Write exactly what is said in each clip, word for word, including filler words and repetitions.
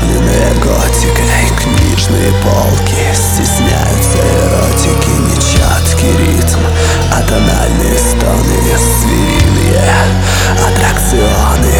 заполненные готикой книжные полки стесняются эротики, нечеткий ритм, атональные стоны, звериные аттракционы.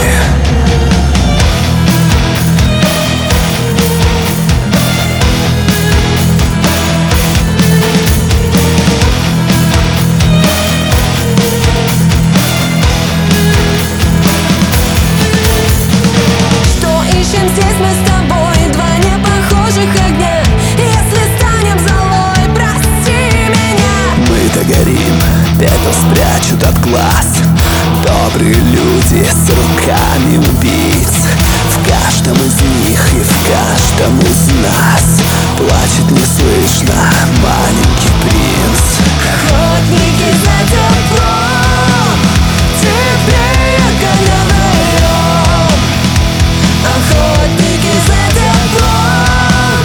Здесь мы с тобой, два непохожих огня. Если станем золой, прости меня. Мы догорим, пепел спрячут от глаз. Добрые люди с руками убийц. В каждом из них и в каждом из нас плачет неслышно маленький принц. Охотники за теплом, теплее когда вдвоем. Охотники за теплом,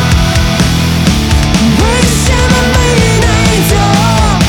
мы ищем, и мы найдем.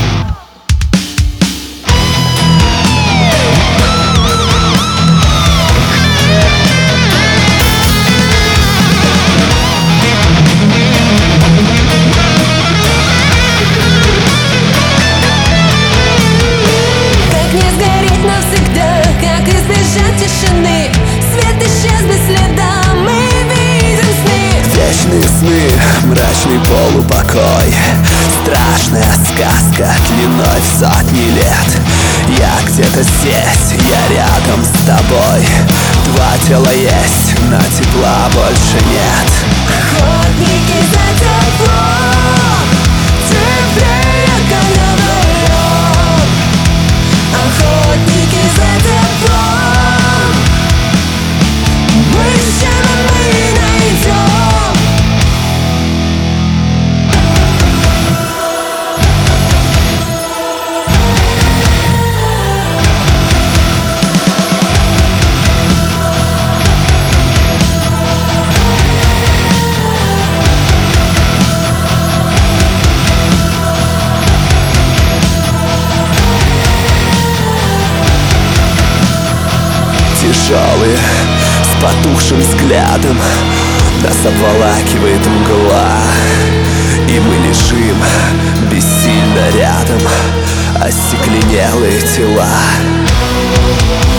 Как не сгореть навсегда, как избежать тишины? Свет исчез без следа, мы видим сны. Вечные сны, мрачный полупокой, страшная сказка длиной в сотни лет. Я где-то здесь, я рядом с тобой. Два тела есть, но тепла больше нет. Охотники за теплом, теплее когда вдвоем. Охотники за теплом, мы ищем, и мы найдем. Тяжелые, с потухшим взглядом нас обволакивает мгла, и мы лежим бессильно рядом, остекленелые тела.